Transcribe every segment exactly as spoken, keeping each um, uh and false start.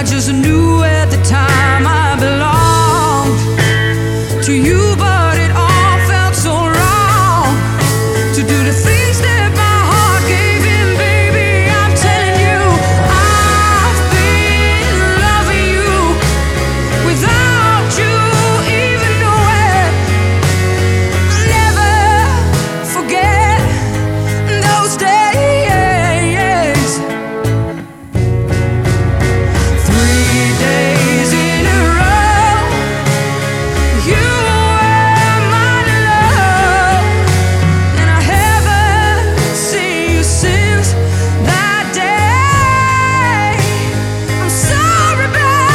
just knew at the time I belonged to you, but it all felt so wrong to do the things that my heart gave in, baby. I'm telling you, I've been loving you without you even knowing. I'll never forget those days. Three days in a row, you were my love, and I haven't seen you since that day. I'm sorry,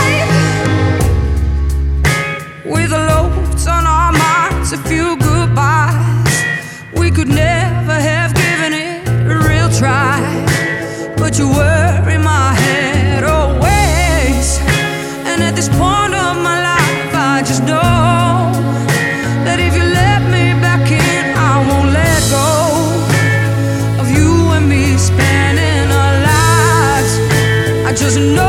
babe. With loads on our minds, a few goodbyes, we could never have given it a real try. But you were in my head always, and at this point of my life, I just know that if you let me back in, I won't let go of you and me spending our lives. I just know